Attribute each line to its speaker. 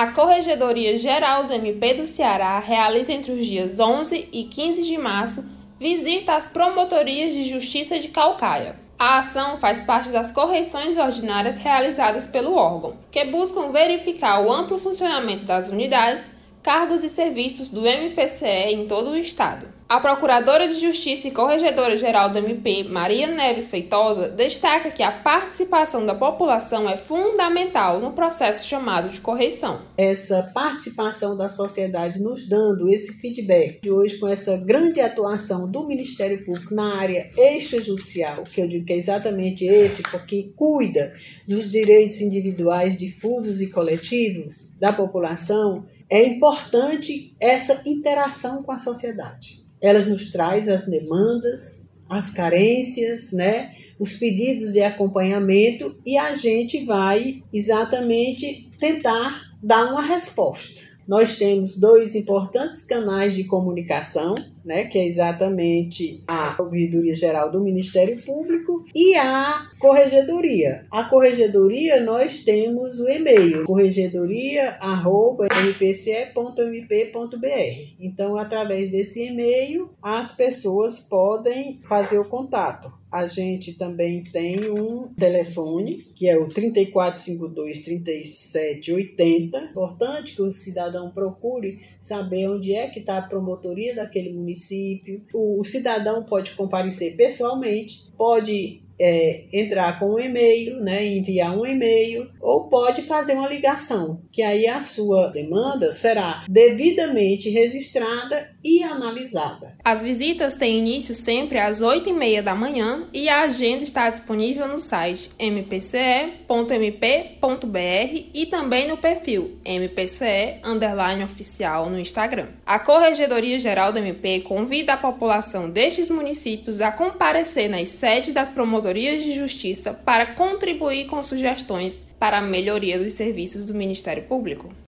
Speaker 1: A Corregedoria Geral do MP do Ceará realiza entre os dias 11 e 15 de março visita às promotorias de justiça de Caucaia. A ação faz parte das correições ordinárias realizadas pelo órgão, que buscam verificar o amplo funcionamento das unidades, cargos e serviços do MPCE em todo o estado. A Procuradora de Justiça e Corregedora-Geral do MP, Maria Neves Feitosa, destaca que a participação da população é fundamental no processo chamado de correição.
Speaker 2: Essa participação da sociedade nos dando esse feedback de hoje, com essa grande atuação do Ministério Público na área extrajudicial, que eu digo que é exatamente esse, porque cuida dos direitos individuais difusos e coletivos da população, é importante essa interação com a sociedade. Elas nos trazem as demandas, as carências, os pedidos de acompanhamento e a gente vai exatamente tentar dar uma resposta. Nós temos 2 importantes canais de comunicação, que é exatamente a Corregedoria Geral do Ministério Público e a Corregedoria. A Corregedoria, nós temos o e-mail, corregedoria@mpce.mp.br. Então, através desse e-mail, as pessoas podem fazer o contato. A gente também tem um telefone, que é o 3452-3780. Importante que o cidadão procure saber onde é que está a promotoria daquele município. O cidadão pode comparecer pessoalmente, pode entrar com um e-mail, enviar um e-mail, ou pode fazer uma ligação, que aí a sua demanda será devidamente registrada e analisada.
Speaker 1: As visitas têm início sempre às 8h30 da manhã e a agenda está disponível no site mpce.mp.br e também no perfil mpce_oficial no Instagram. A Corregedoria Geral do MP convida a população destes municípios a comparecer nas sedes das promotorias de justiça para contribuir com sugestões para a melhoria dos serviços do Ministério Público.